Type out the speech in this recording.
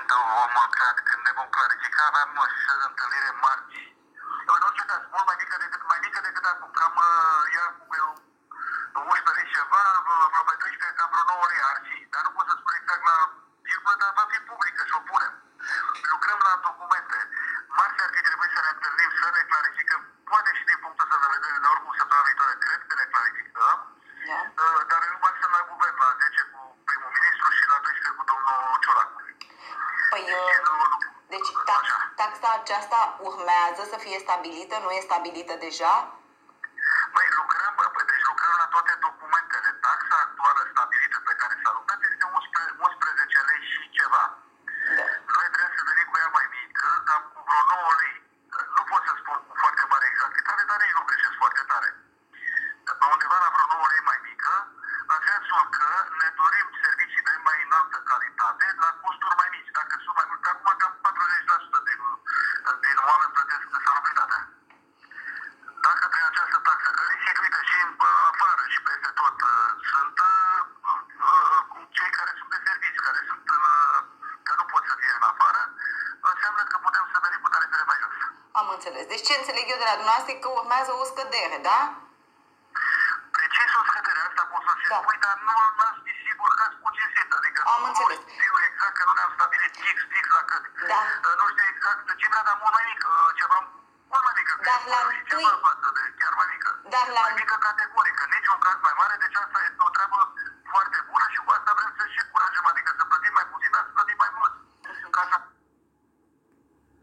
când ne vom clarifica, aveam și întâlnire marți. În orice caz, mult mai mică decât acum. Cam ea cu 11 lei ceva, vreo pe 13, cam vreo 9 lei ar fi. Dar nu pot să spun exact la virgulă, dar va fi publică și o punem. Lucrăm la documente. Marți ar fi trebuit să ne întâlnim, să ne clarificăm, poate și din punctul ăsta de vedere, dar oricum săptămâna viitoare cred că ne clarificăm. Da. Dar eu mai sunt la guvern la 10 cu primul ministru și la 12 cu domnul Ciolacu. Păi, deci taxa aceasta urmează să fie stabilită, nu e stabilită deja? Măi, deci lucrăm la toate documentele. Taxa actuală stabilită pe care s-a lucrat este 11 lei și ceva. Da. Noi trebuie să venim cu ea mai mică, cam cu vreo 9 lei. Nu pot să spun cu foarte mare exactitate, dar nici nu greșesc foarte tare. Pe undeva la vreo 9 lei mai mică, în sensul că ne dorim servicii de mai înaltă calitate la costuri mai mici. Dacă sunt mai multe, acum cam 40% din oameni plătesc salubritatea. Dacă prin această taxă, instituită și în afară și peste tot, sunt cei care sunt de servici, care sunt că nu pot să fie în afară, înseamnă că putem să venim cu tarifele mai jos. Am înțeles. Deci ce înțeleg eu de la dumneavoastră e că urmează o scădere, da? Precis o scădere, asta pot să spui, dar nu am fi sigur că ați puțin adică am înțeles. Nu știu exact că nu ne-am stabilit fix la cât. Da. Nu știu exact cifra, dar mult mai mică, ceva mult mai mică. Dar la ceva față de chiar mai mică. Dar la mai mică categorică, niciun caz mai mare, deci asta este o treabă